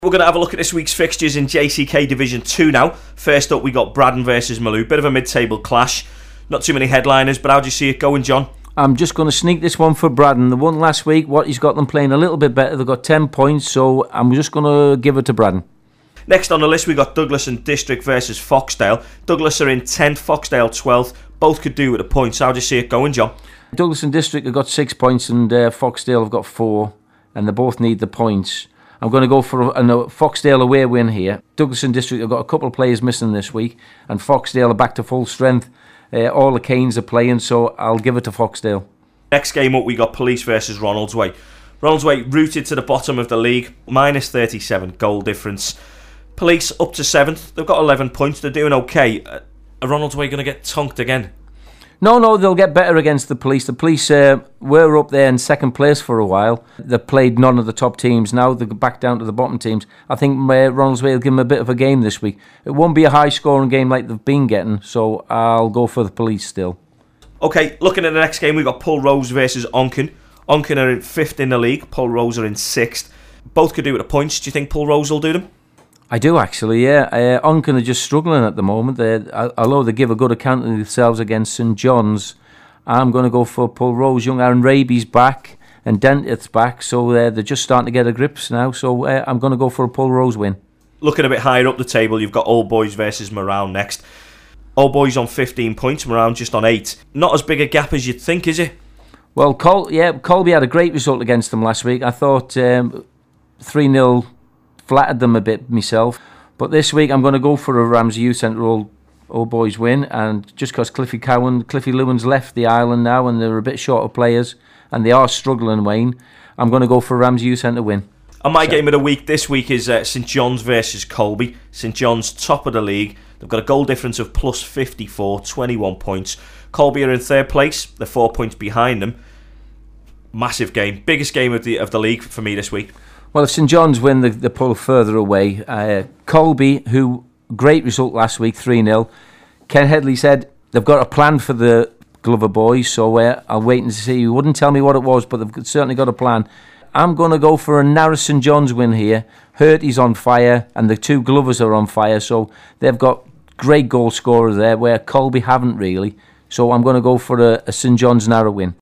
We're going to have a look at this week's fixtures in JCK Division 2 now. First up, we got Braddon versus Malou. Bit of a mid-table clash. Not too many headliners, but how do you see it going, John? I'm just going to sneak this one for Braddon. The one last week, he's got them playing a little bit better. They've got 10 points, so I'm just going to give it to Braddon. Next on the list, we got Douglas and District versus Foxdale. Douglas are in 10th, Foxdale 12th. Both could do with the points. How do you see it going, John? Douglas and District have got 6 points, and Foxdale have got 4, and they both need the points. I'm going to go for a Foxdale away win here. Douglas and District have got a couple of players missing this week, and Foxdale are back to full strength. All the Canes are playing, so I'll give it to Foxdale. Next game up, we got Police versus Ronaldsway. Ronaldsway rooted to the bottom of the league, minus 37 goal difference. Police up to 7th. They've got 11 points. They're doing okay. Are Ronaldsway going to get tonked again? No, they'll get better against the Police. The Police were up there in second place for a while. They played none of the top teams. Now they're back down to the bottom teams. I think Ronaldsway will give them a bit of a game this week. It won't be a high-scoring game like they've been getting, so I'll go for the Police still. Okay, looking at the next game, we've got Pulrose versus Onken. Onken are in 5th in the league. Pulrose are in 6th. Both could do with the points. Do you think Pulrose will do them? I do actually, yeah. Onken are just struggling at the moment. Although they give a good account of themselves against St John's, I'm going to go for Pulrose. Young Aaron Raby's back and Dentith's back, so they're just starting to get a grips now. So I'm going to go for a Pulrose win. Looking a bit higher up the table, you've got Old Boys versus Moran next. Old Boys on 15 points, Moran just on 8. Not as big a gap as you'd think, is it? Well, Colby had a great result against them last week. I thought 3-0 flattered them a bit myself, but this week I'm going to go for a Ramsey Youth Centre Old Boys win, and just because Cliffy Lewin's left the island now and they're a bit short of players and they are struggling, Wayne, I'm going to go for Ramsey Youth Centre win. And my game of the week this week is St John's versus Colby. St John's top of the league. They've got a goal difference of plus 54, 21 points. Colby are in 3rd place. They're 4 points behind them. Massive game. Biggest game of the league for me this week. Well, if St John's win, they pull further away. Colby, who great result last week, 3-0. Ken Headley said they've got a plan for the Glover boys, so I'll wait and see. He wouldn't tell me what it was, but they've certainly got a plan. I'm going to go for a narrow St John's win here. Hurty's on fire, and the 2 Glovers are on fire, so they've got great goal scorers there, where Colby haven't really. So I'm going to go for a St John's narrow win.